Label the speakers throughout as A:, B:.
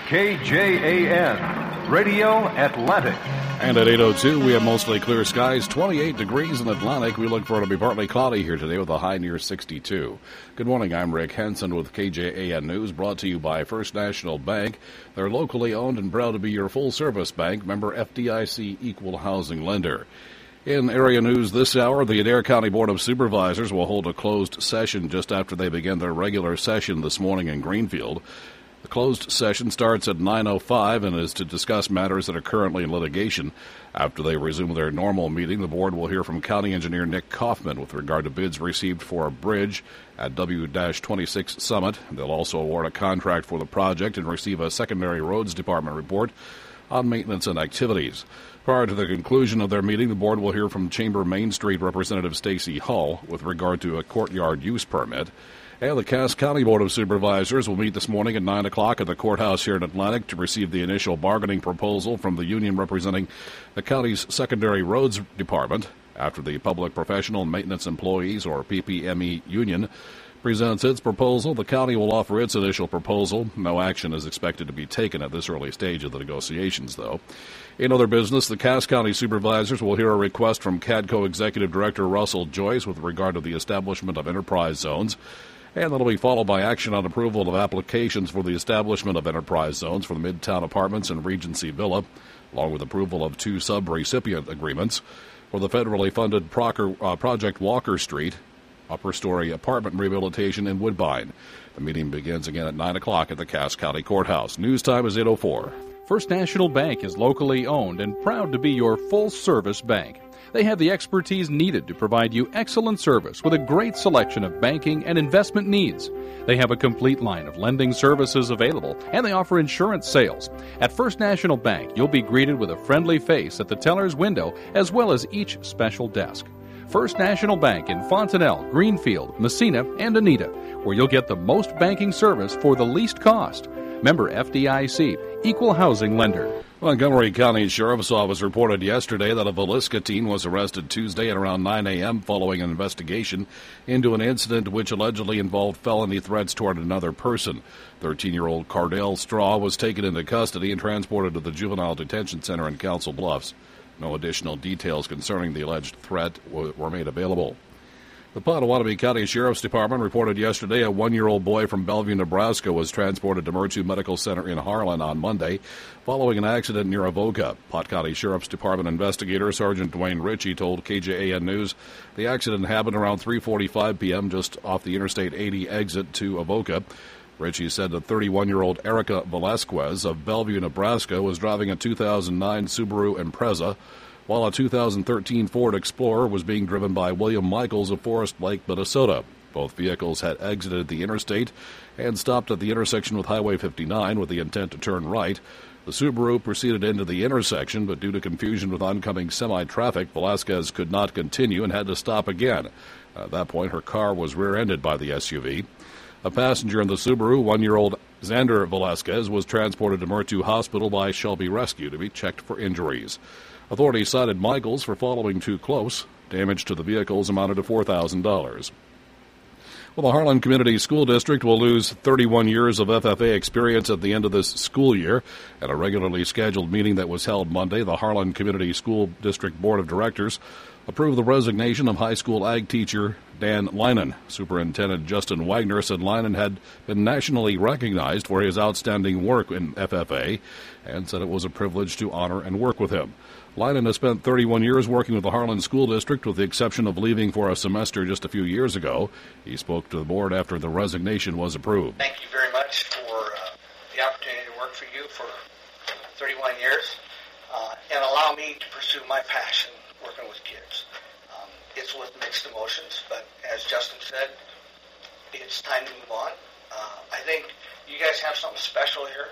A: KJAN, Radio Atlantic.
B: And at 8:02, we have mostly clear skies, 28 degrees in Atlantic. We look for it to be partly cloudy here today with a high near 62. Good morning, I'm Rick Henson with KJAN News, brought to you by First National Bank. They're locally owned and proud to be your full-service bank, member FDIC equal housing lender. In area news this hour, the Adair County Board of Supervisors will hold a closed session just after they begin their regular session this morning in Greenfield. The closed session starts at 9:05 and is to discuss matters that are currently in litigation. After they resume their normal meeting, the board will hear from County Engineer Nick Kaufman with regard to bids received for a bridge at W-26 Summit. They'll also award a contract for the project and receive a secondary roads department report on maintenance and activities. Prior to the conclusion of their meeting, the board will hear from Chamber Main Street Representative Stacy Hull with regard to a courtyard use permit. And the Cass County Board of Supervisors will meet this morning at 9 o'clock at the courthouse here in Atlantic to receive the initial bargaining proposal from the union representing the county's secondary roads department. After the Public Professional Maintenance Employees, or PPME, union presents its proposal, the county will offer its initial proposal. No action is expected to be taken at this early stage of the negotiations, though. In other business, the Cass County Supervisors will hear a request from CADCO Executive Director Russell Joyce with regard to the establishment of enterprise zones. And that'll be followed by action on approval of applications for the establishment of enterprise zones for the Midtown Apartments and Regency Villa, along with approval of 2 sub-recipient agreements for the federally funded Project Walker Street upper-story apartment rehabilitation in Woodbine. The meeting begins again at 9 o'clock at the Cass County Courthouse. News time is 8:04.
C: First National Bank is locally owned and proud to be your full-service bank. They have the expertise needed to provide you excellent service with a great selection of banking and investment needs. They have a complete line of lending services available, and they offer insurance sales. At First National Bank, you'll be greeted with a friendly face at the teller's window as well as each special desk. First National Bank in Fontanelle, Greenfield, Messina, and Anita, where you'll get the most banking service for the least cost. Member FDIC, equal housing lender.
B: Montgomery County Sheriff's Office reported yesterday that a Villisca teen was arrested Tuesday at around 9 a.m. following an investigation into an incident which allegedly involved felony threats toward another person. 13-year-old Cardell Straw was taken into custody and transported to the Juvenile Detention Center in Council Bluffs. No additional details concerning the alleged threat were made available. The Pottawatomie County Sheriff's Department reported yesterday a 1-year-old boy from Bellevue, Nebraska was transported to Murtu Medical Center in Harlan on Monday following an accident near Avoca. Pot County Sheriff's Department investigator Sergeant Dwayne Ritchie told KJAN News the accident happened around 3:45 p.m. just off the Interstate 80 exit to Avoca. Ritchie said that 31-year-old Erica Velasquez of Bellevue, Nebraska was driving a 2009 Subaru Impreza, while a 2013 Ford Explorer was being driven by William Michaels of Forest Lake, Minnesota. Both vehicles had exited the interstate and stopped at the intersection with Highway 59 with the intent to turn right. The Subaru proceeded into the intersection, but due to confusion with oncoming semi-traffic, Velasquez could not continue and had to stop again. At that point, her car was rear-ended by the SUV. A passenger in the Subaru, 1-year-old Xander Velasquez, was transported to Murtu Hospital by Shelby Rescue to be checked for injuries. Authorities cited Michaels for following too close. Damage to the vehicles amounted to $4,000. Well, the Harlan Community School District will lose 31 years of FFA experience at the end of this school year. At a regularly scheduled meeting that was held Monday, the Harlan Community School District Board of Directors approved the resignation of high school ag teacher Dan Leinen. Superintendent Justin Wagner said Leinen had been nationally recognized for his outstanding work in FFA and said it was a privilege to honor and work with him. Leinen has spent 31 years working with the Harlan School District, with the exception of leaving for a semester just a few years ago. He spoke to the board after the resignation was approved.
D: Thank you very much for the opportunity to work for you for 31 years and allow me to pursue my passion working with kids. It's with mixed emotions, but as Justin said, it's time to move on. I think you guys have something special here.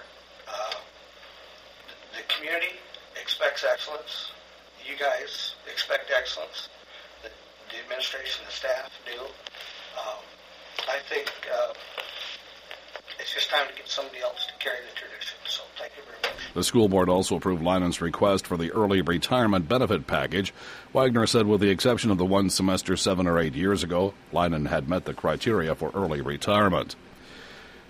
D: The community expects excellence. You guys expect excellence. The administration, the staff do. I think it's just time to get somebody else to carry the tradition. So thank you very much.
B: The school board also approved Leinen's request for the early retirement benefit package. Wagner said with the exception of the one semester 7 or 8 years ago, Leinen had met the criteria for early retirement.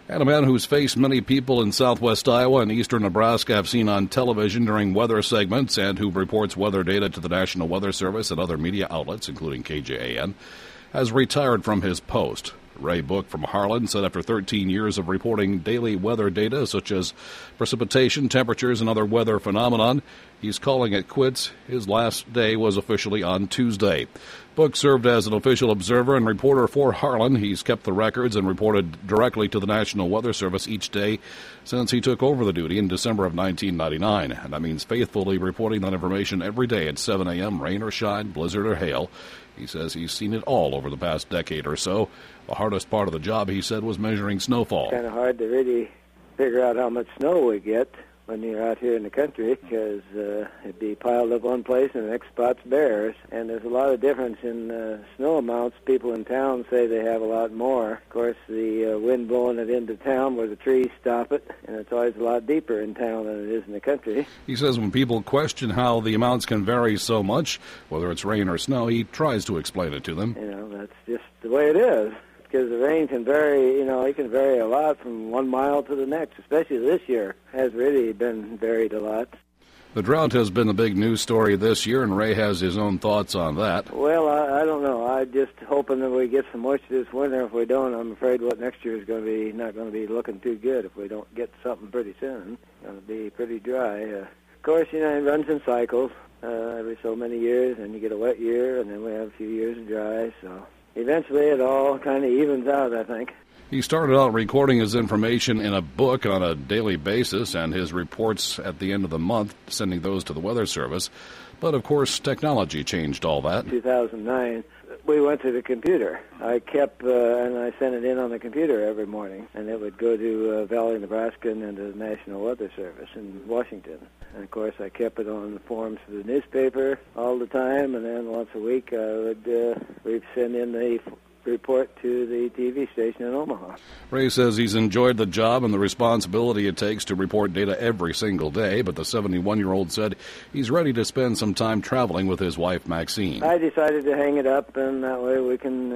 B: And a man whose face many people in southwest Iowa and eastern Nebraska have seen on television during weather segments and who reports weather data to the National Weather Service and other media outlets, including KJAN, has retired from his post. Ray Book from Harlan said after 13 years of reporting daily weather data such as precipitation, temperatures, and other weather phenomenon, he's calling it quits. His last day was officially on Tuesday. Book served as an official observer and reporter for Harlan. He's kept the records and reported directly to the National Weather Service each day since he took over the duty in December of 1999. And that means faithfully reporting that information every day at 7 a.m., rain or shine, blizzard or hail. He says he's seen it all over the past decade or so. The hardest part of the job, he said, was measuring snowfall.
E: It's kind of hard to really figure out how much snow we get when you're out here in the country, because it'd be piled up one place and the next spot's bare. And there's a lot of difference in snow amounts. People in town say they have a lot more. Of course, the wind blowing it into town where the trees stop it, and it's always a lot deeper in town than it is in the country.
B: He says when people question how the amounts can vary so much, whether it's rain or snow, he tries to explain it to them.
E: You know, that's just the way it is. Because the rain can vary, it can vary a lot from 1 mile to the next, especially this year. Has really been varied a lot.
B: The drought has been the big news story this year, and Ray has his own thoughts on that.
E: Well, I don't know. I'm just hoping that we get some moisture this winter. If we don't, I'm afraid what next year is going to be not going to be looking too good if we don't get something pretty soon. It's going to be pretty dry. Of course, it runs in cycles every so many years, and you get a wet year, and then we have a few years of dry, so eventually it all kind of evens out, I think.
B: He started out recording his information in a book on a daily basis and his reports at the end of the month, sending those to the Weather Service. But, of course, technology changed all that.
E: 2009, we went to the computer. I kept, and I sent it in on the computer every morning, and it would go to Valley, Nebraska, and to the National Weather Service in Washington. And, of course, I kept it on the forms for the newspaper all the time, and then once a week we'd send in the report to the TV station in Omaha.
B: Ray says he's enjoyed the job and the responsibility it takes to report data every single day, but the 71-year-old said he's ready to spend some time traveling with his wife, Maxine.
E: I decided to hang it up, and that way we can,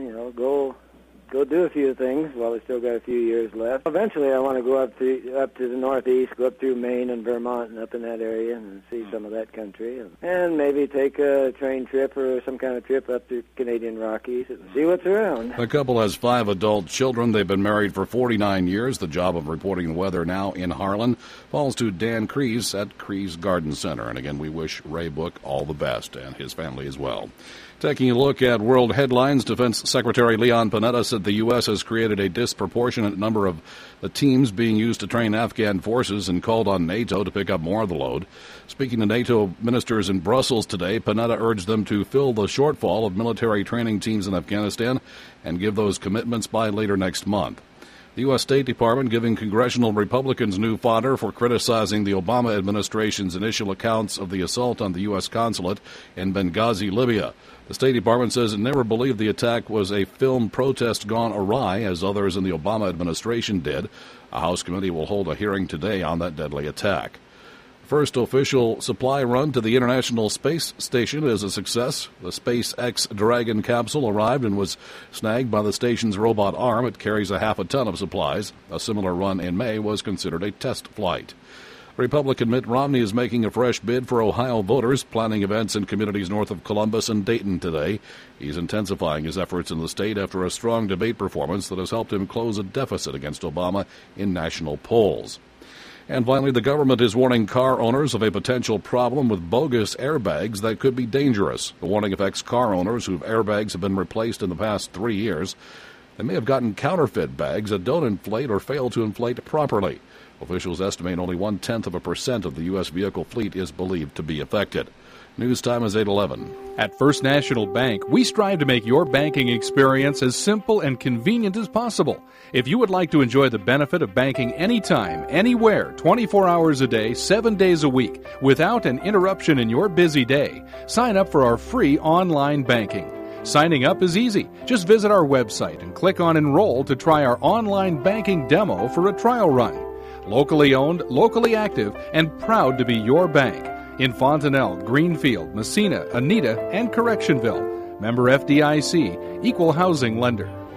E: go do a few things while we still got a few years left. Eventually, I want to go up to the northeast, go up through Maine and Vermont and up in that area and see some of that country, and maybe take a train trip or some kind of trip up to Canadian Rockies and see what's around.
B: The couple has 5 adult children. They've been married for 49 years. The job of reporting the weather now in Harlan falls to Dan Kreese at Kreese Garden Center. And again, we wish Ray Book all the best and his family as well. Taking a look at world headlines, Defense Secretary Leon Panetta said the U.S. has created a disproportionate number of the teams being used to train Afghan forces and called on NATO to pick up more of the load. Speaking to NATO ministers in Brussels today, Panetta urged them to fill the shortfall of military training teams in Afghanistan and give those commitments by later next month. The U.S. State Department giving congressional Republicans new fodder for criticizing the Obama administration's initial accounts of the assault on the U.S. consulate in Benghazi, Libya. The State Department says it never believed the attack was a film protest gone awry, as others in the Obama administration did. A House committee will hold a hearing today on that deadly attack. First official supply run to the International Space Station is a success. The SpaceX Dragon capsule arrived and was snagged by the station's robot arm. It carries a half a ton of supplies. A similar run in May was considered a test flight. Republican Mitt Romney is making a fresh bid for Ohio voters, planning events in communities north of Columbus and Dayton today. He's intensifying his efforts in the state after a strong debate performance that has helped him close a deficit against Obama in national polls. And finally, the government is warning car owners of a potential problem with bogus airbags that could be dangerous. The warning affects car owners whose airbags have been replaced in the past 3 years. They may have gotten counterfeit bags that don't inflate or fail to inflate properly. Officials estimate only 0.1% of the U.S. vehicle fleet is believed to be affected. News time is 8:11.
C: At First National Bank, we strive to make your banking experience as simple and convenient as possible. If you would like to enjoy the benefit of banking anytime, anywhere, 24 hours a day, 7 days a week, without an interruption in your busy day, sign up for our free online banking. Signing up is easy. Just visit our website and click on Enroll to try our online banking demo for a trial run. Locally owned, locally active, and proud to be your bank. In Fontanelle, Greenfield, Messina, Anita, and Correctionville. Member FDIC, Equal Housing Lender.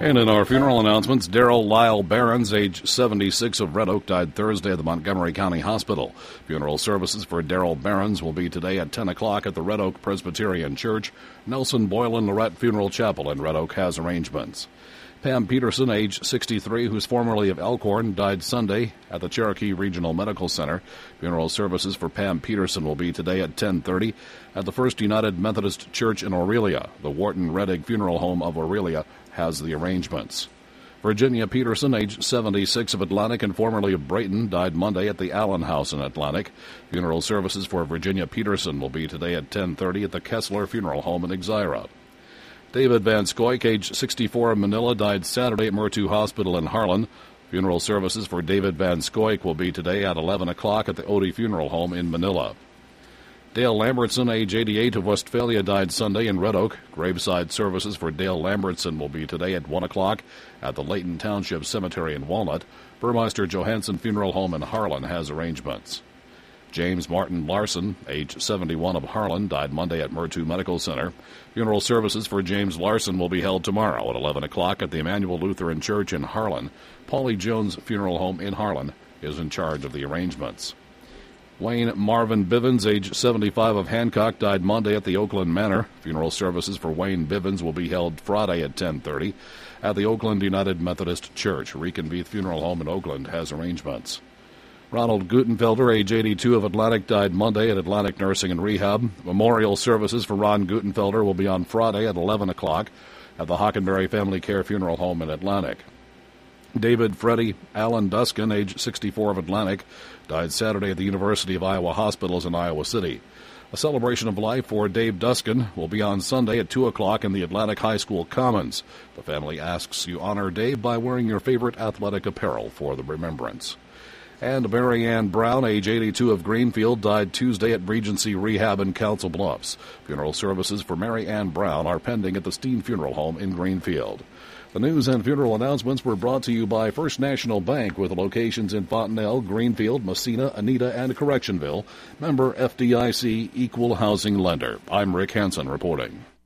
B: And in our funeral announcements, Darrell Lyle Barons, age 76, of Red Oak, died Thursday at the Montgomery County Hospital. Funeral services for Darrell Barons will be today at 10 o'clock at the Red Oak Presbyterian Church. Nelson Boylan Lorette Funeral Chapel in Red Oak has arrangements. Pam Peterson, age 63, who's formerly of Elkhorn, died Sunday at the Cherokee Regional Medical Center. Funeral services for Pam Peterson will be today at 10:30 at the First United Methodist Church in Aurelia. The Wharton Reddig Funeral Home of Aurelia has the arrangements. Virginia Peterson, age 76, of Atlantic and formerly of Brayton, died Monday at the Allen House in Atlantic. Funeral services for Virginia Peterson will be today at 10:30 at the Kessler Funeral Home in Exira. David Van Scoik, age 64, of Manila, died Saturday at Murtu Hospital in Harlan. Funeral services for David Van Scoik will be today at 11 o'clock at the Odie Funeral Home in Manila. Dale Lambertson, age 88, of Westphalia, died Sunday in Red Oak. Graveside services for Dale Lambertson will be today at 1 o'clock at the Layton Township Cemetery in Walnut. Burmeister Johansson Funeral Home in Harlan has arrangements. James Martin Larson, age 71, of Harlan, died Monday at Murtu Medical Center. Funeral services for James Larson will be held tomorrow at 11 o'clock at the Emmanuel Lutheran Church in Harlan. Paulie Jones Funeral Home in Harlan is in charge of the arrangements. Wayne Marvin Bivens, age 75, of Hancock, died Monday at the Oakland Manor. Funeral services for Wayne Bivens will be held Friday at 10:30 at the Oakland United Methodist Church. Reconbeath Funeral Home in Oakland has arrangements. Ronald Gutenfelder, age 82, of Atlantic, died Monday at Atlantic Nursing and Rehab. Memorial services for Ron Gutenfelder will be on Friday at 11 o'clock at the Hockenberry Family Care Funeral Home in Atlantic. David Freddie Allen Duskin, age 64, of Atlantic, died Saturday at the University of Iowa Hospitals in Iowa City. A celebration of life for Dave Duskin will be on Sunday at 2 o'clock in the Atlantic High School Commons. The family asks you honor Dave by wearing your favorite athletic apparel for the remembrance. And Mary Ann Brown, age 82, of Greenfield, died Tuesday at Regency Rehab in Council Bluffs. Funeral services for Mary Ann Brown are pending at the Steen Funeral Home in Greenfield. The news and funeral announcements were brought to you by First National Bank, with locations in Fontenelle, Greenfield, Messina, Anita, and Correctionville. Member FDIC, Equal Housing Lender. I'm Rick Hansen reporting.